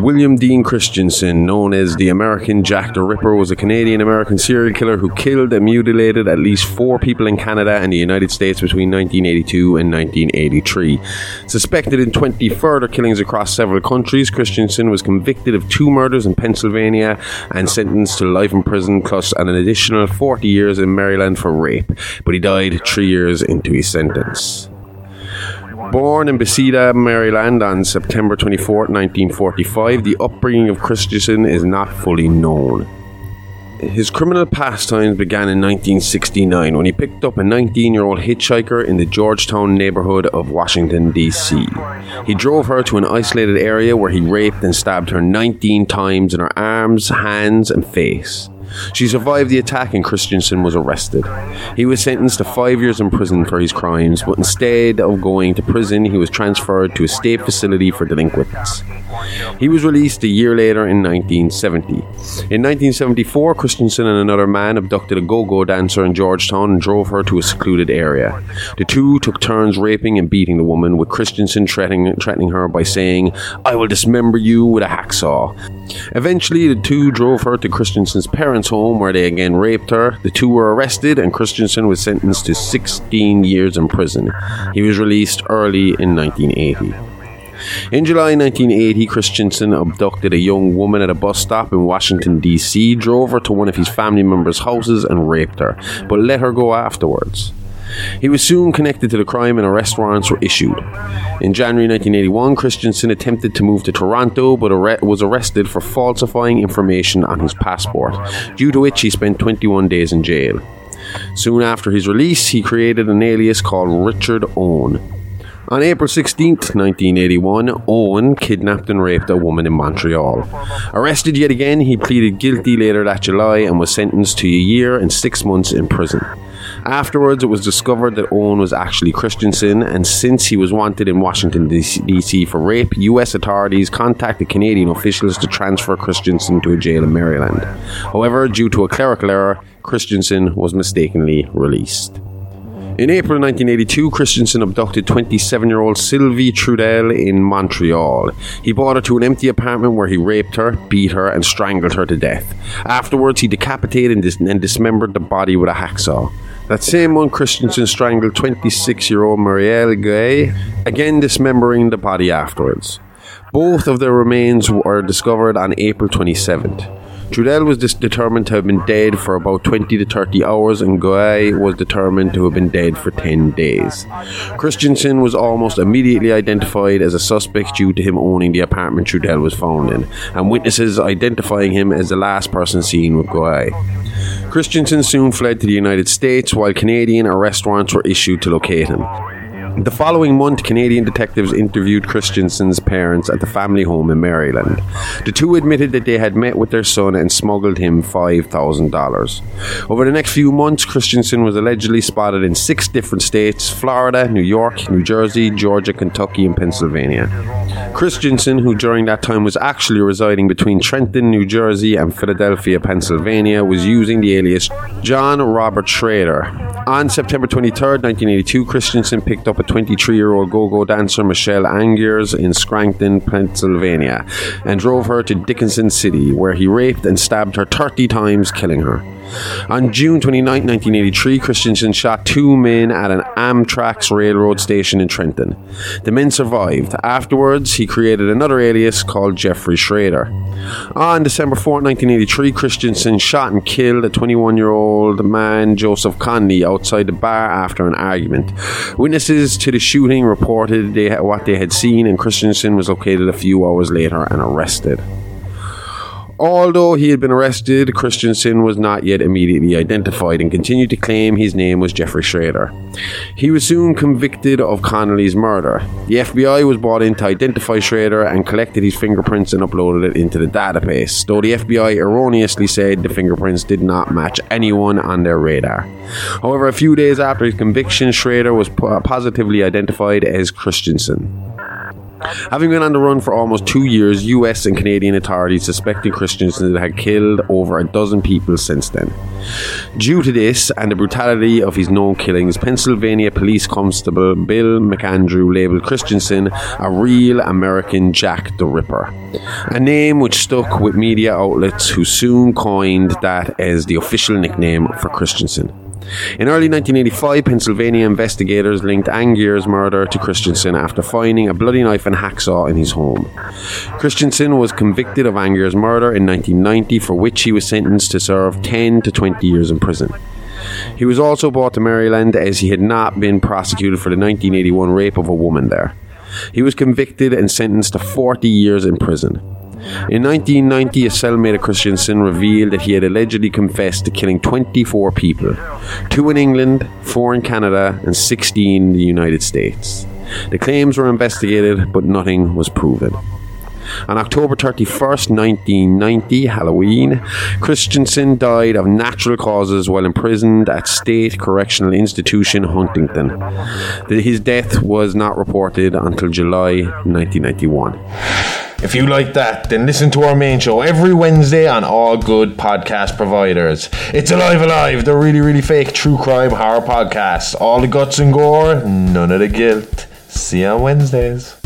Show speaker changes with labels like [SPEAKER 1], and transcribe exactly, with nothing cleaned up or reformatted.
[SPEAKER 1] William Dean Christensen, known as the American Jack the Ripper, was a Canadian-American serial killer who killed and mutilated at least four people in Canada and the United States between nineteen eighty-two and nineteen eighty-three. Suspected in twenty further killings across several countries, Christensen was convicted of two murders in Pennsylvania and sentenced to life in prison plus an additional forty years in Maryland for rape, but he died three years into his sentence. Born in Bethesda, Maryland on September twenty-fourth, nineteen forty-five, the upbringing of Christensen is not fully known. His criminal pastimes began in nineteen sixty-nine when he picked up a nineteen-year-old hitchhiker in the Georgetown neighborhood of Washington, D C. He drove her to an isolated area where he raped and stabbed her nineteen times in her arms, hands, and face. She survived the attack and Christensen was arrested. He was sentenced to five years in prison for his crimes, but instead of going to prison, he was transferred to a state facility for delinquents. He was released a year later in nineteen seventy. In nineteen seventy-four, Christensen and another man abducted a go-go dancer in Georgetown and drove her to a secluded area. The two took turns raping and beating the woman, with Christensen threatening, threatening her by saying, "I will dismember you with a hacksaw." Eventually, the two drove her to Christensen's parents' home, where they again raped her. The two were arrested and Christensen was sentenced to sixteen years in prison. He was released early in nineteen eighty. In July nineteen eighty, Christensen abducted a young woman at a bus stop in Washington, D C, drove her to one of his family members' houses and raped her, but let her go afterwards. He was soon connected to the crime and arrest warrants were issued. In January nineteen eighty-one, Christensen attempted to move to Toronto but ar- was arrested for falsifying information on his passport, due to which he spent twenty-one days in jail. Soon after his release, he created an alias called Richard Owen. On April sixteenth, nineteen eighty-one, Owen kidnapped and raped a woman in Montreal. Arrested yet again, he pleaded guilty later that July and was sentenced to a year and six months in prison. Afterwards, it was discovered that Owen was actually Christensen, and since he was wanted in Washington, D C for rape, U S authorities contacted Canadian officials to transfer Christensen to a jail in Maryland. However, due to a clerical error, Christensen was mistakenly released. In April nineteen eighty-two, Christensen abducted twenty-seven-year-old Sylvie Trudel in Montreal. He brought her to an empty apartment where he raped her, beat her, and strangled her to death. Afterwards, he decapitated and, dis- and dismembered the body with a hacksaw. That same month, Christensen strangled twenty-six-year-old Marielle Guay, again dismembering the body afterwards. Both of their remains were discovered on April twenty-seventh. Trudel was dis- determined to have been dead for about twenty to thirty hours, and Guay was determined to have been dead for ten days. Christensen was almost immediately identified as a suspect due to him owning the apartment Trudel was found in, and witnesses identifying him as the last person seen with Guay. Christensen soon fled to the United States, while Canadian arrest warrants were issued to locate him. The following month, Canadian detectives interviewed Christensen's parents at the family home in Maryland. The two admitted that they had met with their son and smuggled him five thousand dollars. Over the next few months, Christensen was allegedly spotted in six different states: Florida, New York, New Jersey, Georgia, Kentucky, and Pennsylvania. Christensen, who during that time was actually residing between Trenton, New Jersey, and Philadelphia, Pennsylvania, was using the alias John Robert Schrader. On September twenty-third, nineteen eighty-two, Christensen picked up a twenty-three-year-old go-go dancer, Michelle Angiers, in Scranton, Pennsylvania, and drove her to Dickinson City, where he raped and stabbed her thirty times, killing her. On June twenty-ninth, nineteen eighty-three, Christensen shot two men at an Amtrak's railroad station in Trenton. The men survived. Afterwards, he created another alias called Jeffrey Schrader. On December fourth, nineteen eighty-three, Christensen shot and killed a twenty-one-year-old man, Joseph Conley, outside the bar after an argument. Witnesses to the shooting reported they, what they had seen, and Christensen was located a few hours later and arrested. Although he had been arrested, Christensen was not yet immediately identified and continued to claim his name was Jeffrey Schrader. He was soon convicted of Connolly's murder. The F B I was brought in to identify Schrader and collected his fingerprints and uploaded it into the database, though the F B I erroneously said the fingerprints did not match anyone on their radar. However, a few days after his conviction, Schrader was positively identified as Christensen. Having been on the run for almost two years, U S and Canadian authorities suspected Christensen had killed over a dozen people since then. Due to this and the brutality of his known killings, Pennsylvania Police Constable Bill McAndrew labelled Christensen a real American Jack the Ripper, a name which stuck with media outlets who soon coined that as the official nickname for Christensen. In early nineteen eighty-five, Pennsylvania investigators linked Angier's murder to Christensen after finding a bloody knife and hacksaw in his home. Christensen was convicted of Angier's murder in nineteen ninety, for which he was sentenced to serve ten to twenty years in prison. He was also brought to Maryland as he had not been prosecuted for the nineteen eighty-one rape of a woman there. He was convicted and sentenced to forty years in prison. In nineteen ninety, a cellmate of Christensen revealed that he had allegedly confessed to killing twenty-four people, two in England, four in Canada, and sixteen in the United States. The claims were investigated, but nothing was proven. On October thirty-first, nineteen ninety, Halloween, Christensen died of natural causes while imprisoned at State Correctional Institution, Huntington. His death was not reported until July nineteen ninety-one.
[SPEAKER 2] If you like that, then listen to our main show every Wednesday on all good podcast providers. It's Alive Alive, the really, really fake true crime horror podcast. All the guts and gore, none of the guilt. See you on Wednesdays.